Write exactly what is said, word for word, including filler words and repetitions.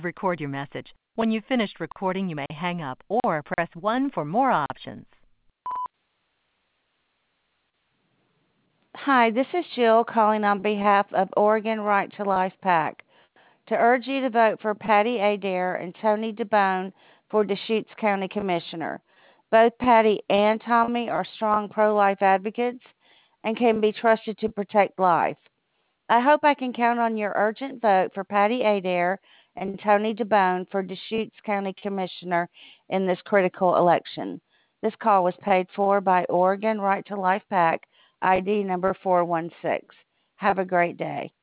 record your message. When you've finished recording, you may hang up or press one for more options. Hi, this is Jill calling on behalf of Oregon Right to Life PAC to urge you to vote for Patty Adair and Tony DeBone for Deschutes County Commissioner. Both Patty and Tommy are strong pro-life advocates and can be trusted to protect life. I hope I can count on your urgent vote for Patty Adair and Tony DeBone for Deschutes County Commissioner in this critical election. This call was paid for by Oregon Right to Life PAC, I D number four one six. Have a great day.